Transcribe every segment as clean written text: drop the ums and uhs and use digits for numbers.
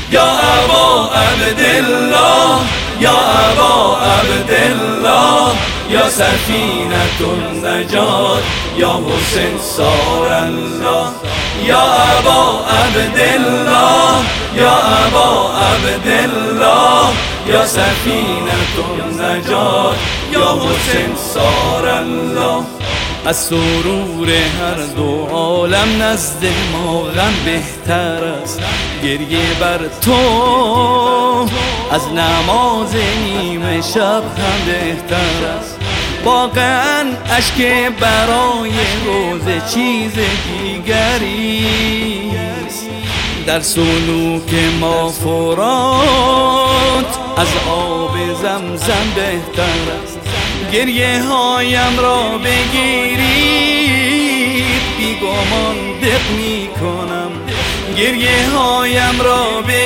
یا ابا عبدالله یا ابا عبدالله یا سفینة النجات یا حسین صار الله یا ابا عبدالله یا ابا عبدالله یا سفینة النجات یا حسین صار الله. از سرور هر دو عالم نزد ما غم بهتر است، گریه بر تو از نماز نیمه شب هم بهتر است. واقعا اشک برای روز چیز دیگری است، در سلوک ما فرات از آب زمزم بهتر است. گریه هایم را بگیرید بیگمان دق می کنم، گریه هایم را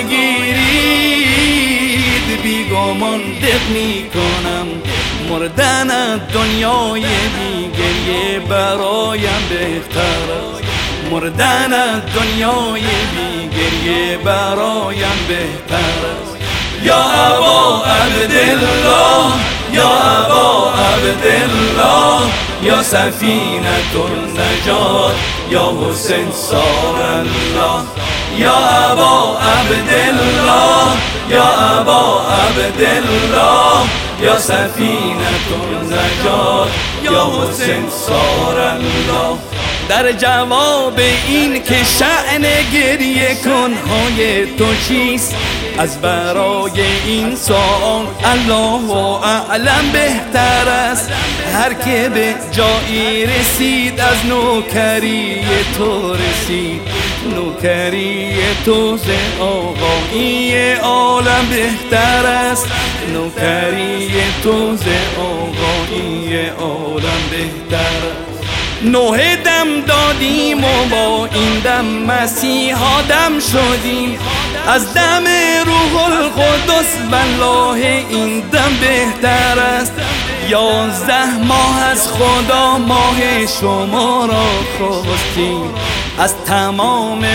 بگیرید بیگمان دق می کنم. مردن از دنیای بی گریه برایم بهتر است، مردن از دنیای بی گریه برایم بهتر است. یا ابا عبدالله یا ابا عبدالله یا سفینة النجات یا حسین صار الله یا ابا عبدالله یا ابا عبدالله یا سفینة النجات یا حسین صار الله. در جواب این که شأن گریه کنهای تو چیست، از برای این سوال الله اعلم بهتر است. هر که به جایی رسید از نوکری تو رسید، نوکری تو ز آقایی عالم بهتر است، نوکری تو ز آقایی عالم بهتر است. نوح دم دادیم و با این دم مسیحا دم شدیم، از دم روح القدس والله این دم بهتر است. 11 ماه از خدا ماه شما را خواستیم، از تمام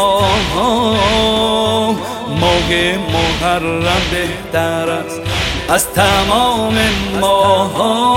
ماه ماه محرم بهتر است، از تمام ماه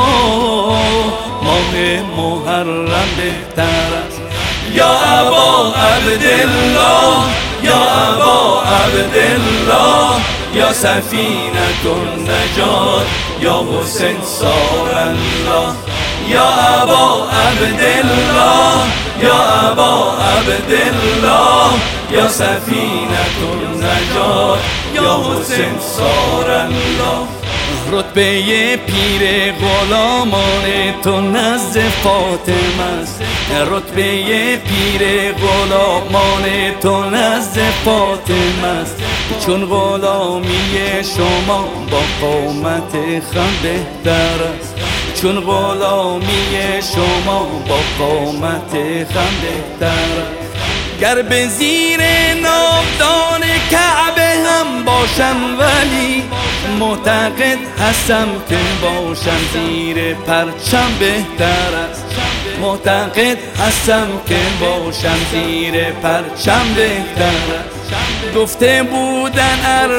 ماه محرم بهتر است. یا ابا عبدالله یا ابا عبدالله یا سفینة النجات یا حسین صار الله یا ابا عبدالله یا ابا عبدالله یا سفینة النجات یا حسین صار الله. رتبه پیر غلامان تو نزد فاطمه است، رتبه پیر غلامان تو نزد فاطمه است. چون غلامی شما با قامت خم بهتر است، چون غلامی شما با قامت خم بهتر است. گر به زیر ناودان کعبه هم باشم ولی معتقد هستم که باشم زیر پرچم بهتر است، معتقد هستم که باشم زیر پرچم بهتر است. گفته بودن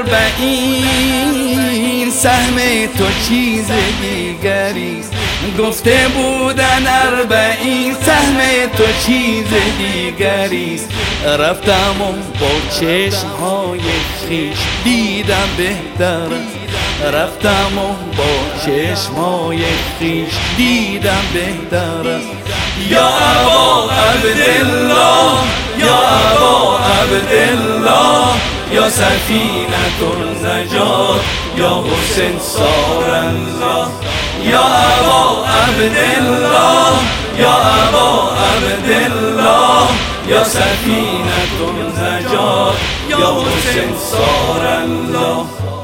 40 سهم تو چیز دیگری است، گفته بودن 40 سهم تو چیز دیگری است. رفتم و با چشمهای خویش دیدم بهتر است، رفتم و با چشمهای خویش دیدم بهتر است. یا ابا عبدالله یا ابا عبدالله یا سفینة النجات یا حسین صار الله یا ابا عبدالله یا ابا عبدالله یا سفینة النجات یا حسین صار الله.